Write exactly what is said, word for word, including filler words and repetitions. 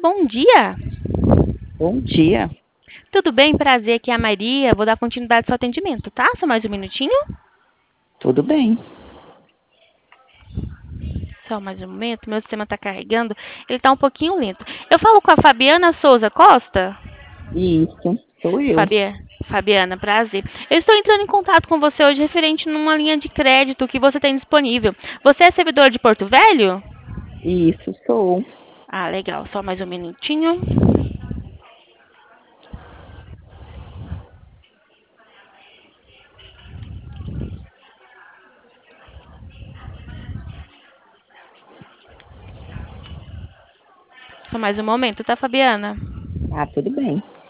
bom dia. Bom dia. Tudo bem? Prazer, aqui é a Maria. Vou dar continuidade ao seu atendimento, tá? Só mais um minutinho. Tudo bem. Só mais um momento, meu sistema está carregando. Ele está um pouquinho lento. Eu falo com a Fabiana Souza Costa? Isso, sou eu. Fabia... Fabiana, prazer. Eu estou entrando em contato com você hoje referente numa linha de crédito que você tem disponível. Você é servidor de Porto Velho? Isso, sou. Ah, legal. Só mais um minutinho. Só mais um momento, tá, Fabiana? Ah, tudo bem.